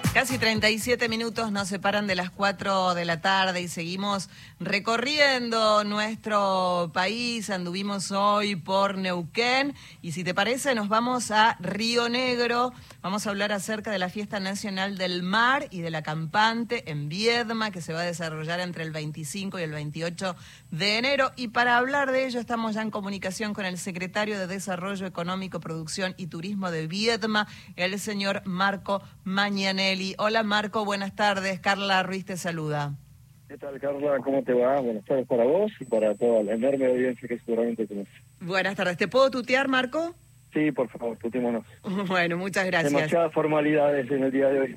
Casi 37 minutos nos separan de las 4 de la tarde y seguimos recorriendo nuestro país. Anduvimos hoy por Neuquén y si te parece nos vamos a Río Negro. Vamos a hablar acerca de la Fiesta Nacional del Mar y de la Campante en Viedma, que se va a desarrollar entre el 25 y el 28 de enero. Y para hablar de ello estamos ya en comunicación con el secretario de Desarrollo Económico, Producción y Turismo de Viedma, el señor Marco Mañanelli. Hola Marco, buenas tardes. Carla Ruiz te saluda. ¿Qué tal, Carla? ¿Cómo te va? Buenas tardes para vos y para toda la enorme audiencia que seguramente tenés. Buenas tardes. ¿Te puedo tutear, Marco? Sí, por favor, tutémonos. Bueno, muchas gracias. Demasiadas formalidades en el día de hoy.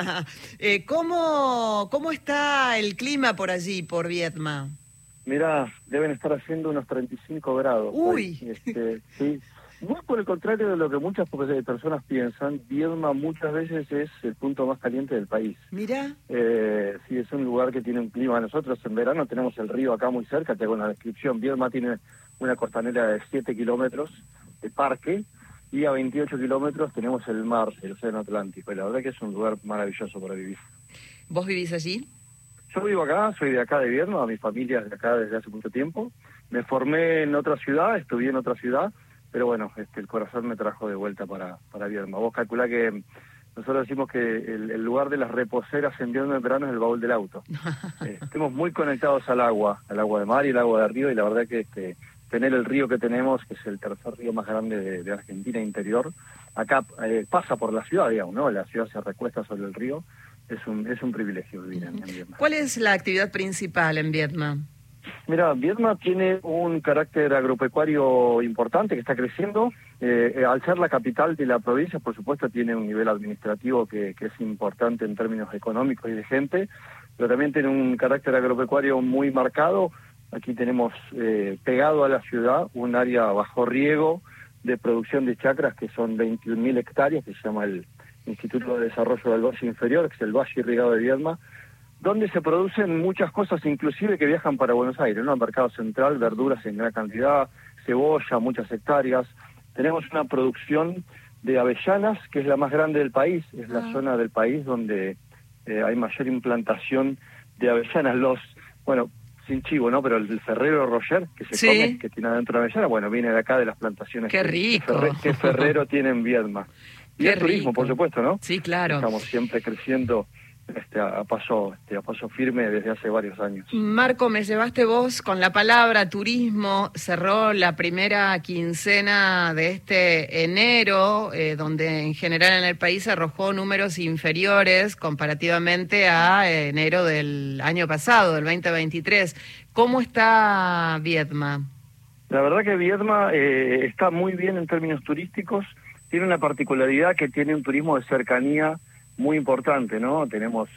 ¿Cómo está el clima por allí, por Viedma? Mirá, deben estar haciendo unos 35 grados. ¡Uy! Sí. Muy por el contrario de lo que muchas personas piensan, Viedma muchas veces es el punto más caliente del país. Mirá. Sí, es un lugar que tiene un clima. Nosotros en verano tenemos el río acá muy cerca, te hago una descripción. Viedma tiene una costanera de 7 kilómetros de parque y a 28 kilómetros tenemos el mar, el océano Atlántico. Y la verdad que es un lugar maravilloso para vivir. ¿Vos vivís allí? Yo vivo acá, soy de acá de Viedma, mi familia es de acá desde hace mucho tiempo. Me formé en otra ciudad, estudié en otra ciudad, pero bueno, el corazón me trajo de vuelta para Viedma. Vos calculá que nosotros decimos que el lugar de las reposeras en Viedma en verano es el baúl del auto. Estamos muy conectados al agua de mar y el agua de río, y la verdad que tener el río que tenemos, que es el tercer río más grande de Argentina interior, acá pasa por la ciudad, digamos, ¿no? La ciudad se recuesta sobre el río, es un privilegio vivir en Viedma. ¿Cuál es la actividad principal en Viedma? Mira, Viedma tiene un carácter agropecuario importante que está creciendo. Al ser la capital de la provincia, por supuesto, tiene un nivel administrativo que es importante en términos económicos y de gente, pero también tiene un carácter agropecuario muy marcado. Aquí tenemos pegado a la ciudad un área bajo riego de producción de chacras que son 21.000 hectáreas, que se llama el Instituto de Desarrollo del Valle Inferior, que es el Valle Irrigado de Viedma, donde se producen muchas cosas, inclusive que viajan para Buenos Aires, ¿no? El mercado central, verduras en gran cantidad, cebolla, muchas hectáreas. Tenemos una producción de avellanas, que es la más grande del país, es la zona del país donde hay mayor implantación de avellanas. Sin chivo, ¿no? Pero el Ferrero Rocher, que se come, que tiene adentro la avellana, bueno, viene de acá, de las plantaciones ¡Qué rico! que Ferrero tiene en Viedma. Y el turismo, por supuesto, ¿no? Sí, claro. Estamos siempre creciendo a paso firme desde hace varios años. Marco, me llevaste vos con la palabra turismo. Cerró la primera quincena de este enero, donde en general en el país arrojó números inferiores comparativamente a enero del año pasado, del 2023. ¿Cómo está Viedma? La verdad que Viedma está muy bien en términos turísticos. Tiene una particularidad que tiene un turismo de cercanía muy importante, ¿no? Tenemos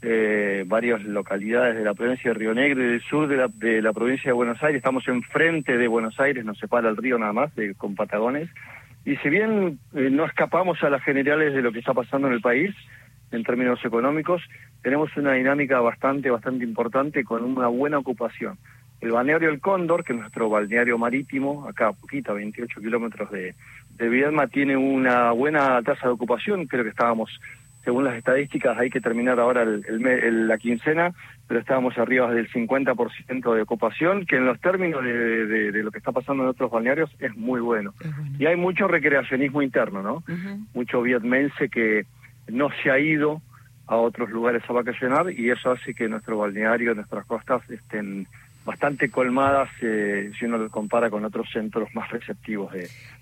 varias localidades de la provincia de Río Negro y del sur de la provincia de Buenos Aires. Estamos enfrente de Buenos Aires, nos separa el río nada más, con Patagones. Y si bien no escapamos a las generales de lo que está pasando en el país, en términos económicos, tenemos una dinámica bastante importante con una buena ocupación. El balneario El Cóndor, que es nuestro balneario marítimo, acá a poquito, a 28 kilómetros de Viedma, tiene una buena tasa de ocupación. Creo que estábamos, según las estadísticas, hay que terminar ahora la quincena, pero estábamos arriba del 50% de ocupación, que en los términos de lo que está pasando en otros balnearios es muy bueno. Y hay mucho recreacionismo interno, ¿no? Mucho vietmense que no se ha ido a otros lugares a vacacionar, y eso hace que nuestro balneario, nuestras costas estén bastante colmadas si uno lo compara con otros centros más receptivos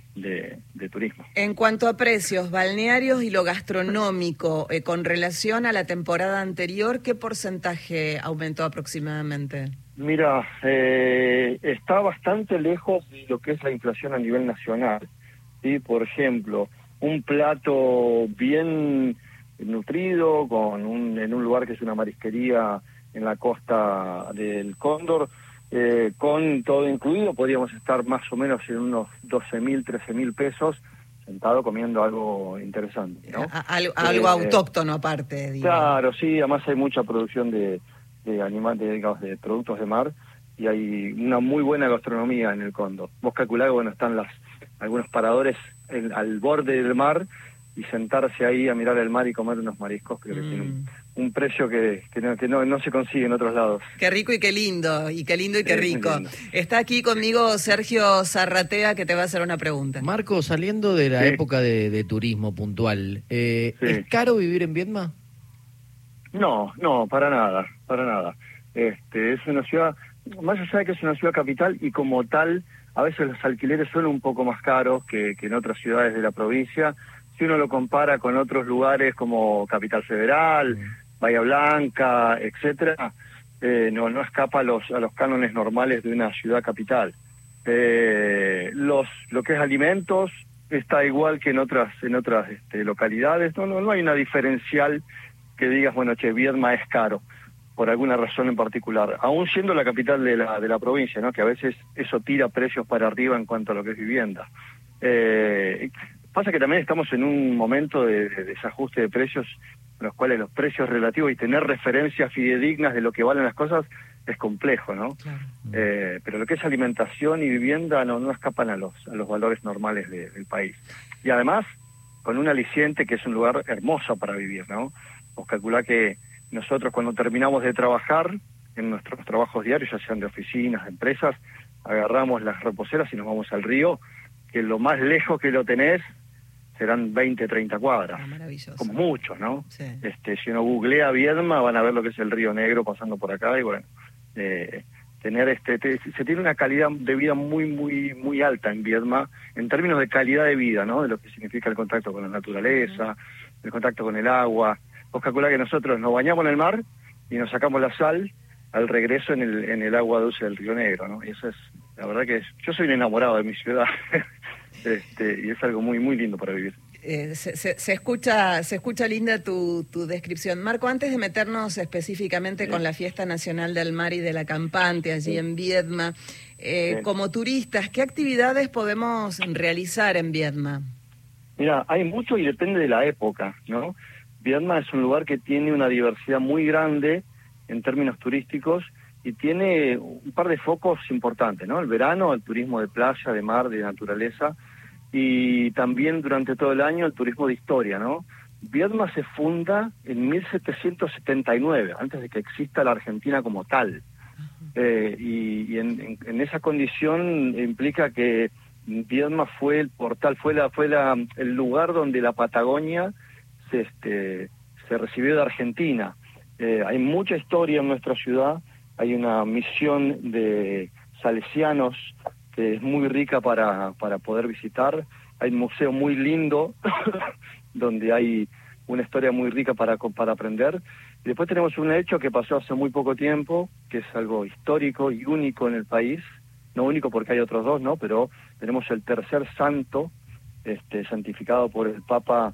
de turismo. En cuanto a precios, balnearios y lo gastronómico, con relación a la temporada anterior, ¿qué porcentaje aumentó aproximadamente? Mira, está bastante lejos de lo que es la inflación a nivel nacional, ¿sí? Por ejemplo, un plato bien nutrido en un lugar que es una marisquería en la costa del Cóndor, con todo incluido, podríamos estar más o menos en unos 12.000, 13.000 pesos, sentado comiendo algo interesante, ¿no? Algo autóctono aparte, digo. Claro, sí, además hay mucha producción de animales, digamos, de productos de mar, y hay una muy buena gastronomía en el Cóndor. Vos calculás, bueno, están algunos paradores al borde del mar, y sentarse ahí a mirar el mar y comer unos mariscos, creo que tiene un precio que no se consigue en otros lados. Qué rico y qué lindo, y qué lindo y qué rico. Lindo. Está aquí conmigo Sergio Zarratea, que te va a hacer una pregunta. Marco, saliendo de la época de turismo puntual, ¿es caro vivir en Viedma? No, para nada, para nada. Es una ciudad, más allá de que es una ciudad capital, y como tal, a veces los alquileres son un poco más caros que en otras ciudades de la provincia. Si uno lo compara con otros lugares como Capital Federal, Bahía Blanca, etcétera, no escapa a los cánones normales de una ciudad capital. Lo que es alimentos está igual que en otras localidades. No hay una diferencial que digas, bueno, Viedma es caro por alguna razón en particular, aún siendo la capital de la provincia, ¿no? Que a veces eso tira precios para arriba en cuanto a lo que es vivienda. Pasa que también estamos en un momento de desajuste de precios, en los cuales los precios relativos y tener referencias fidedignas de lo que valen las cosas es complejo, ¿no? Claro. Pero lo que es alimentación y vivienda no escapan a los valores normales del país. Y además, con un aliciente que es un lugar hermoso para vivir, ¿no? Vos calculá que nosotros cuando terminamos de trabajar, en nuestros trabajos diarios, ya sean de oficinas, de empresas, agarramos las reposeras y nos vamos al río, que lo más lejos que lo tenés serán 20, 30 cuadras. Maravilloso. Como mucho, ¿no? Sí. Si uno googlea Viedma, van a ver lo que es el Río Negro pasando por acá, y bueno, se tiene una calidad de vida muy, muy, muy alta en Viedma, en términos de calidad de vida, ¿no? De lo que significa el contacto con la naturaleza, el contacto con el agua. Vos calculá que nosotros nos bañamos en el mar y nos sacamos la sal al regreso en el agua dulce del Río Negro, ¿no? Y eso es, la verdad que yo soy un enamorado de mi ciudad, y es algo muy, muy lindo para vivir. Se escucha linda tu descripción. Marco, antes de meternos específicamente con la Fiesta Nacional del Mar y de la Campante allí en Viedma, como turistas, ¿qué actividades podemos realizar en Viedma? Mira, hay mucho y depende de la época, ¿no? Viedma es un lugar que tiene una diversidad muy grande en términos turísticos y tiene un par de focos importantes, ¿no? El verano, el turismo de playa, de mar, de naturaleza, y también durante todo el año el turismo de historia, ¿no? Viedma se funda en 1779, antes de que exista la Argentina como tal. Y en esa condición implica que Viedma fue el portal, fue el lugar donde la Patagonia se recibió de Argentina. Hay mucha historia en nuestra ciudad, hay una misión de salesianos que es muy rica para poder visitar, hay un museo muy lindo donde hay una historia muy rica para aprender. Y después tenemos un hecho que pasó hace muy poco tiempo, que es algo histórico y único en el país, no único porque hay otros dos, ¿no? Pero tenemos el tercer santo, santificado por el Papa,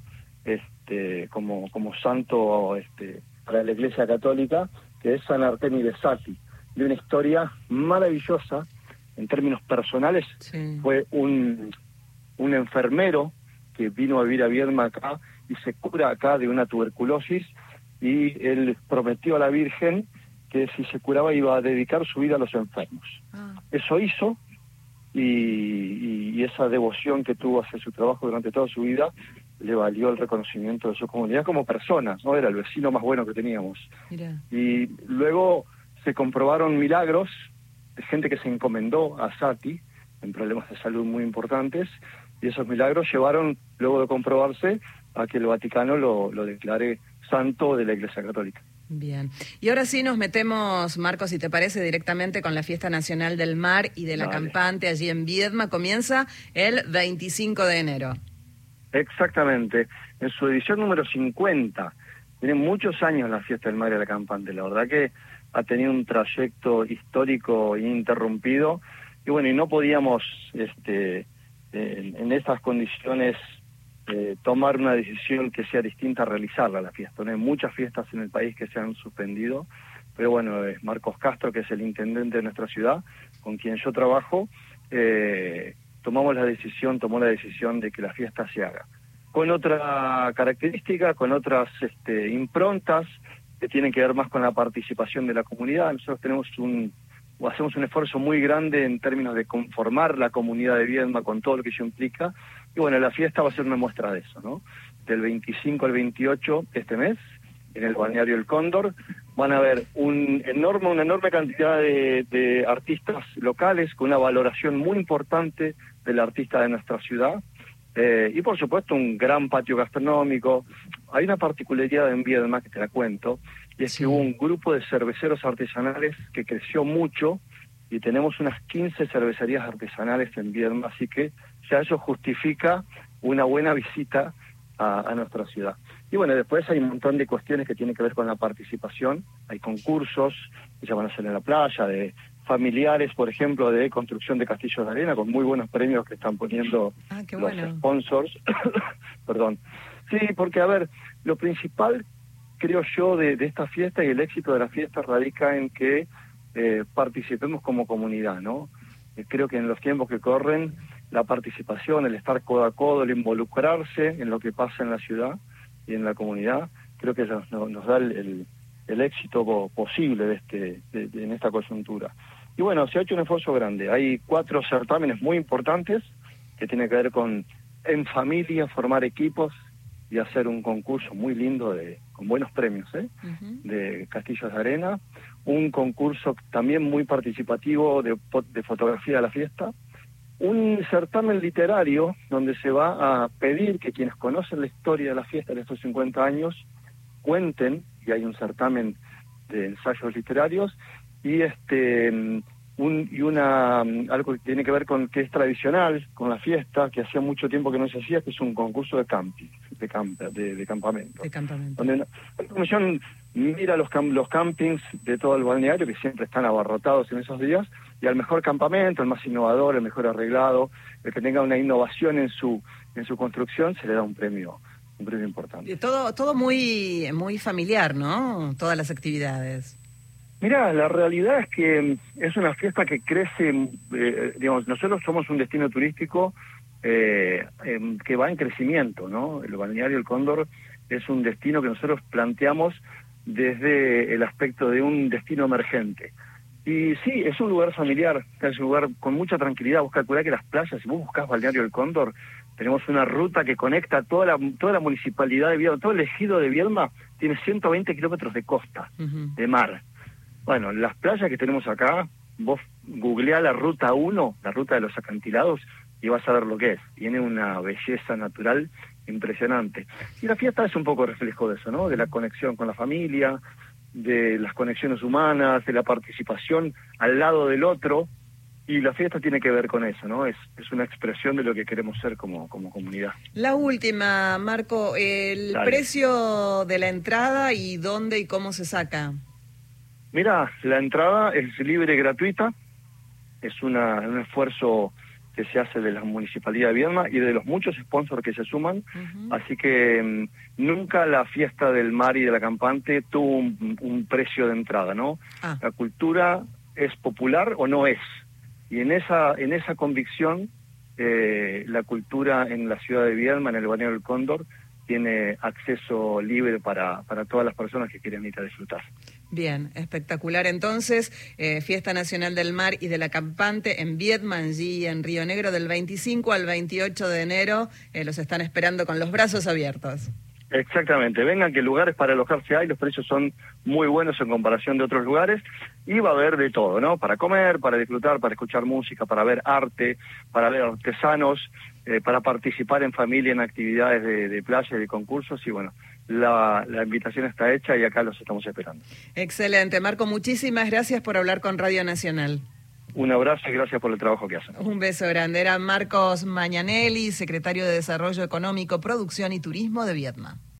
como santo, para la Iglesia Católica, que es San Artemio de Sati, de una historia maravillosa en términos personales. Sí. Fue un enfermero que vino a vivir a Viedma acá y se cura acá de una tuberculosis, y él prometió a la Virgen que si se curaba iba a dedicar su vida a los enfermos. Eso hizo, y esa devoción que tuvo hacia su trabajo durante toda su vida le valió el reconocimiento de su comunidad como persona, ¿no? Era el vecino más bueno que teníamos. Mirá. Y luego se comprobaron milagros de gente que se encomendó a Sati en problemas de salud muy importantes, y esos milagros llevaron, luego de comprobarse, a que el Vaticano lo declare santo de la Iglesia Católica. Bien. Y ahora sí nos metemos, Marcos, si te parece, directamente con la Fiesta Nacional del Mar y de la Campante allí en Viedma. Comienza el 25 de enero. Exactamente. En su edición número 50. Tiene muchos años la Fiesta del Mar y de la Campante. La verdad que ha tenido un trayecto histórico ininterrumpido. Y bueno, y no podíamos, en estas condiciones, tomar una decisión que sea distinta a realizarla, la fiesta. No hay muchas fiestas en el país que se han suspendido, pero bueno, Marcos Castro, que es el intendente de nuestra ciudad, con quien yo trabajo, tomó la decisión de que la fiesta se haga. Con otra característica, con otras improntas que tienen que ver más con la participación de la comunidad. Nosotros hacemos un esfuerzo muy grande en términos de conformar la comunidad de Viedma con todo lo que ello implica, y bueno, la fiesta va a ser una muestra de eso, ¿no? del 25 al 28 este mes, en el balneario El Cóndor. Van a haber una enorme cantidad de artistas locales con una valoración muy importante del artista de nuestra ciudad. Y por supuesto un gran patio gastronómico. Hay una particularidad en Viedma que te la cuento, y es que hubo un grupo de cerveceros artesanales que creció mucho, y tenemos unas 15 cervecerías artesanales en Viedma, así que ya eso justifica una buena visita a nuestra ciudad. Y bueno, después hay un montón de cuestiones que tienen que ver con la participación. Hay concursos que se van a hacer en la playa, de familiares, por ejemplo, de construcción de castillos de arena, con muy buenos premios que están poniendo los sponsors. Perdón. Sí, porque, a ver, lo principal, creo yo, de esta fiesta y el éxito de la fiesta radica en que participemos como comunidad, ¿no? Creo que en los tiempos que corren, la participación, el estar codo a codo, el involucrarse en lo que pasa en la ciudad y en la comunidad, creo que nos da el éxito posible en esta coyuntura. Y bueno, se ha hecho un esfuerzo grande. Hay 4 certámenes muy importantes que tienen que ver con, en familia, formar equipos y hacer un concurso muy lindo con buenos premios, de castillos de arena. Un concurso también muy participativo de fotografía de la fiesta. Un certamen literario donde se va a pedir que quienes conocen la historia de la fiesta de estos 50 años cuenten, y hay un certamen de ensayos literarios, y algo que tiene que ver con que es tradicional con la fiesta, que hacía mucho tiempo que no se hacía, que es un concurso de camping, de campamento. Donde la comisión mira los campings de todo el balneario, que siempre están abarrotados en esos días, y al mejor campamento, el más innovador, el mejor arreglado, el que tenga una innovación en su construcción, se le da un premio importante. Todo muy familiar, ¿no? Todas las actividades. Mira, la realidad es que es una fiesta que crece, digamos, nosotros somos un destino turístico que va en crecimiento, ¿no? El balneario El Cóndor es un destino que nosotros planteamos desde el aspecto de un destino emergente. Y sí, es un lugar familiar, es un lugar con mucha tranquilidad. Vos calculás que las playas, si vos buscás balneario El Cóndor, tenemos una ruta que conecta toda la municipalidad de Viedma, todo el ejido de Viedma tiene 120 kilómetros de costa, de mar. Bueno, las playas que tenemos acá, vos googleá la ruta 1, la ruta de los acantilados, y vas a ver lo que es. Tiene una belleza natural impresionante. Y la fiesta es un poco reflejo de eso, ¿no? De la conexión con la familia, de las conexiones humanas, de la participación al lado del otro, y la fiesta tiene que ver con eso, ¿no? Es una expresión de lo que queremos ser como comunidad. La última, Marco, el precio de la entrada y dónde y cómo se saca. Mira, la entrada es libre y gratuita, es un esfuerzo que se hace de la Municipalidad de Viedma y de los muchos sponsors que se suman, así que nunca la fiesta del mar y de la campante tuvo un precio de entrada, ¿no? La cultura es popular o no es, y en esa convicción la cultura en la ciudad de Viedma, en el balneario del Cóndor, tiene acceso libre para todas las personas que quieren ir a disfrutar. Bien, espectacular. Entonces, Fiesta Nacional del Mar y de la Campante en Viedma, allí en Río Negro, del 25 al 28 de enero. Los están esperando con los brazos abiertos. Exactamente. Vengan, que lugares para alojarse hay, los precios son muy buenos en comparación de otros lugares, y va a haber de todo, ¿no? Para comer, para disfrutar, para escuchar música, para ver arte, para ver artesanos, para participar en familia en actividades de playa y de concursos, y bueno, la invitación está hecha y acá los estamos esperando. Excelente. Marco, muchísimas gracias por hablar con Radio Nacional. Un abrazo y gracias por el trabajo que hacen. Un beso grande. Era Marcos Mañanelli, secretario de Desarrollo Económico, Producción y Turismo de Viedma.